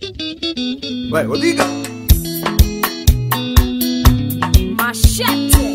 Vai, diga. Machete.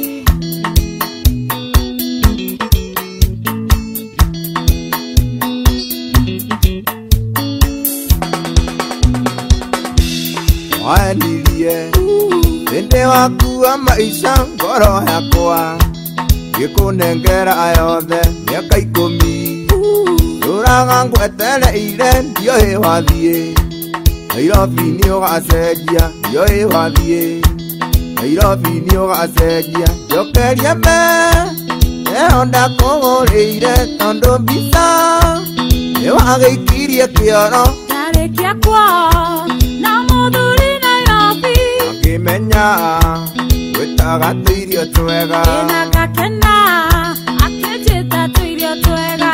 Wanilie Nende waku wa maisha ngoro yakwa Gikunengera ayothe miaka 10 Nduraga ngwetereire ndioĩ wathiĩ Nairobi nĩ ũgacenjia ndioĩ wathiĩ Nairobi nĩ ũgacenjia njokeria me Eo ndakũgũrĩire tondũ mbica nĩwagĩikirie kĩoro Tarĩkia kwao na mũthuri Nairobi Akĩmenya gwĩtaga tũirio twega Ĩna gakena akĩnjĩta tũirio twega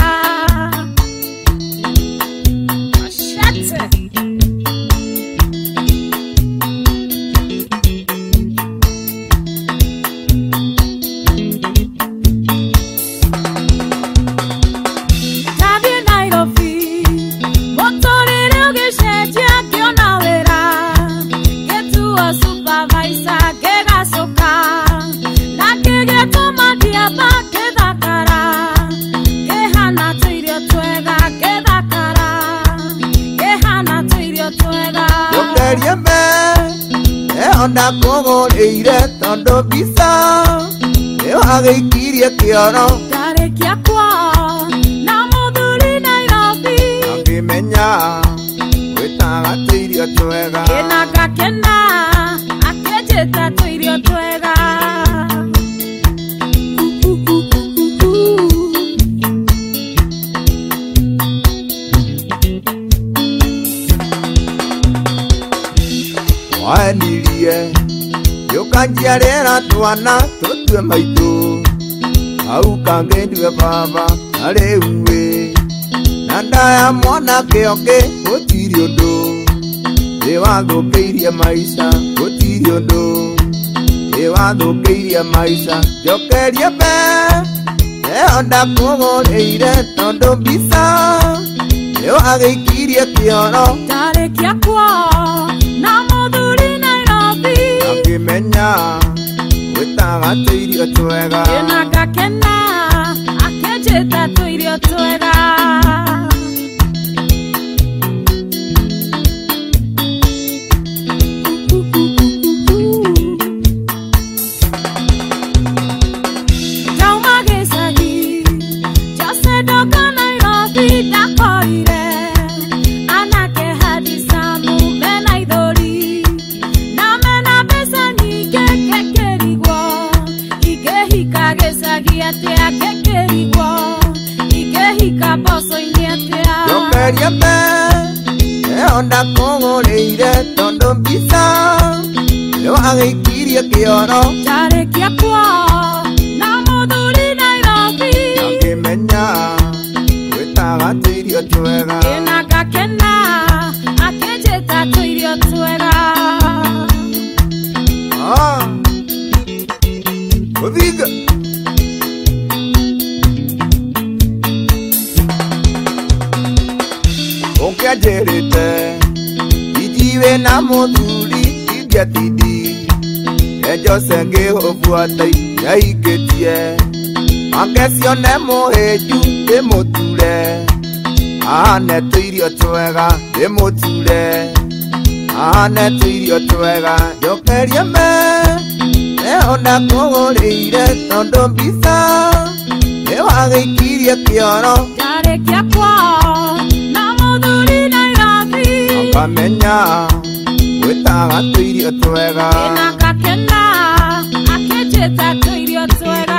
Machete. Ndathiĩ Nairobi mũtũrĩre ũgĩcenjia ngĩona wĩra ngĩtuo supervisor ngĩgacũka na ngĩgĩtũma ndiamba ngĩthakara ngĩhana tũirio twega ngĩthakara ngĩhana tũirio twega Njokeria me Eo ndakũgũrĩire tondũ mbica nĩwagĩikirie kĩoro Tarĩkia kwao na mũthuri Nairobi Akĩmenya gwĩtaga tũirio twega Ĩna gakena akĩnjĩta tũirio twega Wanilie Yũkanjiarĩra twana tũtue maitũ Hau kangĩndue baba na rĩu Na ndaya mwanake ũngĩ gũtirĩ ũndũ Nĩwathũkĩirie maica gũtirĩ ũndũ Nĩwathũkĩirie maica njokeria me Eo ndakũgũrĩire tondũ mbica nĩwagĩikirie kĩoro Tarĩkia kwao na mũthuri Nairobi Akĩmenya gwĩtaga tũirio twega Ĩna gakena akĩnjĩta tũirio twega Ndauma gĩcagi Jose ndoka Nairobi ndakorire anake hadisamu mena ithori na mena mbeca nyingĩ ngĩkĩrigwo ingĩhika gĩcagi atĩa ngĩkĩrigwo ingĩhika mboco-inĩ atĩa Njokeria me Eo ndakũgũrĩire tondũ mbica nĩwagĩikirie kĩoro Tarĩkia kwao na mũthuri Nairobi Akĩmenya gwĩtaga tũirio twega Ĩna gakena akĩnjĩta tũirio twega Gũthiga Ũkĩanjĩrĩte Ijiwe na mũthuri ingĩatindi Jose ngĩhũbuata yaikĩtie Angĩcione mũhĩnju ndĩmũture Ahane tũirio twega ndĩmũture Ahane tũirio twega njokeria me Eo ndakũgũrĩire tondũ mbica nĩwagĩikirie kĩoro Tarĩkia kwao na mũthuri Nairobi Akamenya gwĩtaga tũirio twega Ĩna gakena akĩnjĩta tũirio twega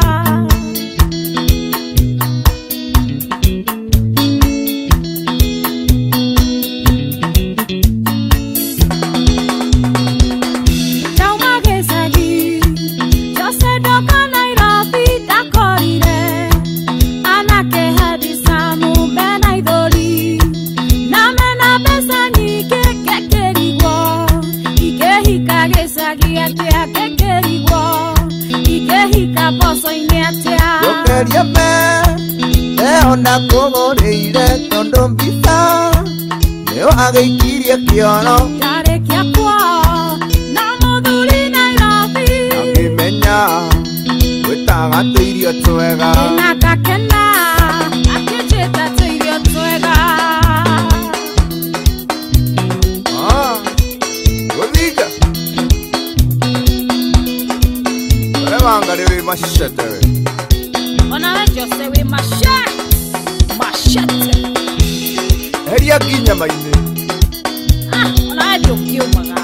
Ndauma gĩcagi Jose ndoka Nairobi ndakorire anake hadisamu mena ithori na mena mbeca nyingĩ ngĩkĩrigwo ingĩhika gĩcagi atĩa ngĩkĩrigwo ingĩhika mboco-inĩ atĩa Njokeria me Eo ndakũgũrĩire tondũ mbica no agaikirie kĩono ndarĩkia kwao na mũthuri Nairobi akĩmenya gwĩtaga tũirio twega na gakena akĩnjĩta tũirio twega gũthinga ũrĩa Wangari wĩ macete we onawe Jose wĩ macete heria nginyama-inĩ onawe ndũkĩũmaga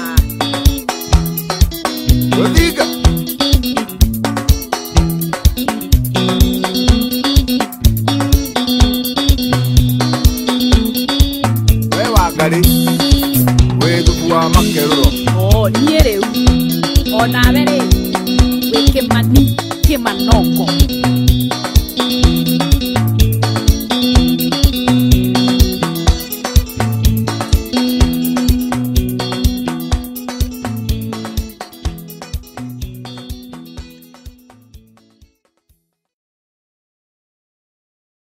gũthinga we Wangari wĩ thubu wa makerũro niĩ rĩu onawe rĩ wĩ kĩmani kĩmanoko